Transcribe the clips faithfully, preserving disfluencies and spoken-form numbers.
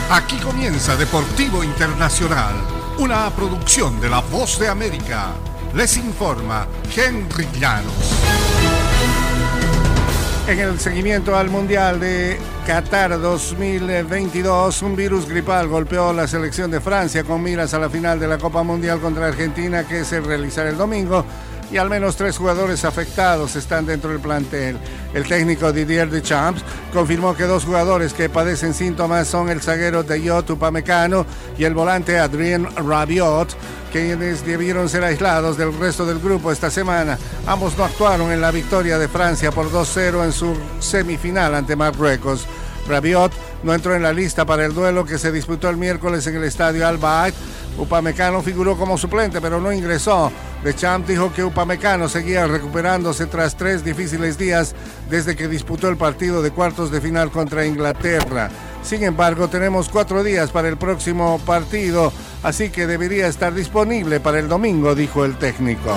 Aquí comienza Deportivo Internacional, una producción de La Voz de América. Les informa Henry Llanos. En el seguimiento al Mundial de Qatar dos mil veintidós, un virus gripal golpeó la selección de Francia con miras a la final de la Copa Mundial contra Argentina, que se realizará el domingo, y al menos tres jugadores afectados están dentro del plantel. El técnico Didier Deschamps confirmó que dos jugadores que padecen síntomas son el zaguero Dayot Upamecano y el volante Adrien Rabiot, quienes debieron ser aislados del resto del grupo esta semana. Ambos no actuaron en la victoria de Francia por dos cero en su semifinal ante Marruecos. Rabiot no entró en la lista para el duelo que se disputó el miércoles en el estadio Al Bayt. Upamecano figuró como suplente, pero no ingresó. Deschamps dijo que Upamecano seguía recuperándose tras tres difíciles días desde que disputó el partido de cuartos de final contra Inglaterra. Sin embargo, tenemos cuatro días para el próximo partido, así que debería estar disponible para el domingo, dijo el técnico.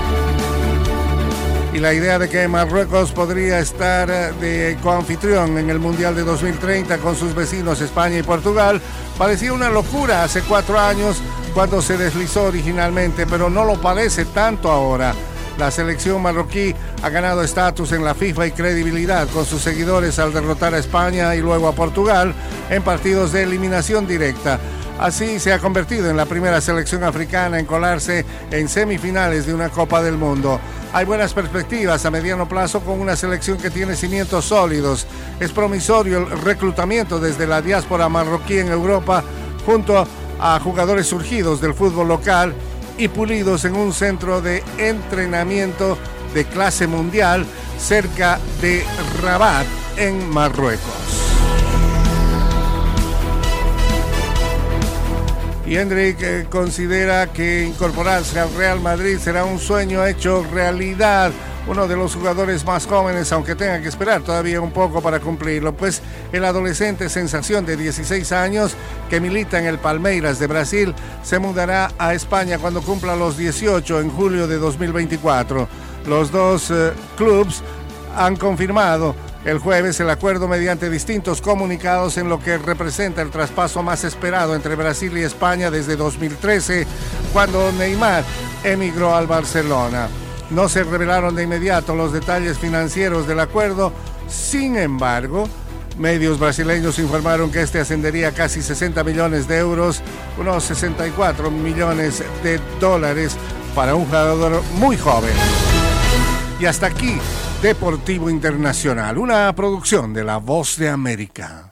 Y la idea de que Marruecos podría estar de coanfitrión en el Mundial de dos mil treinta con sus vecinos España y Portugal parecía una locura hace cuatro años cuando se deslizó originalmente, pero no lo parece tanto ahora. La selección marroquí ha ganado estatus en la FIFA y credibilidad con sus seguidores al derrotar a España y luego a Portugal en partidos de eliminación directa. Así se ha convertido en la primera selección africana en colarse en semifinales de una Copa del Mundo. Hay buenas perspectivas a mediano plazo con una selección que tiene cimientos sólidos. Es promisorio el reclutamiento desde la diáspora marroquí en Europa junto a jugadores surgidos del fútbol local y pulidos en un centro de entrenamiento de clase mundial cerca de Rabat, en Marruecos. Y Hendrik eh, considera que incorporarse al Real Madrid será un sueño hecho realidad. Uno de los jugadores más jóvenes, aunque tenga que esperar todavía un poco para cumplirlo, pues el adolescente sensación de dieciséis años que milita en el Palmeiras de Brasil se mudará a España cuando cumpla los dieciocho en julio de dos mil veinticuatro. Los dos eh, clubes han confirmado el jueves el acuerdo mediante distintos comunicados en lo que representa el traspaso más esperado entre Brasil y España desde dos mil trece, cuando Neymar emigró al Barcelona. No se revelaron de inmediato los detalles financieros del acuerdo. Sin embargo, medios brasileños informaron que este ascendería a casi sesenta millones de euros, unos sesenta y cuatro millones de dólares para un jugador muy joven. Y hasta aquí, Deportivo Internacional, una producción de La Voz de América.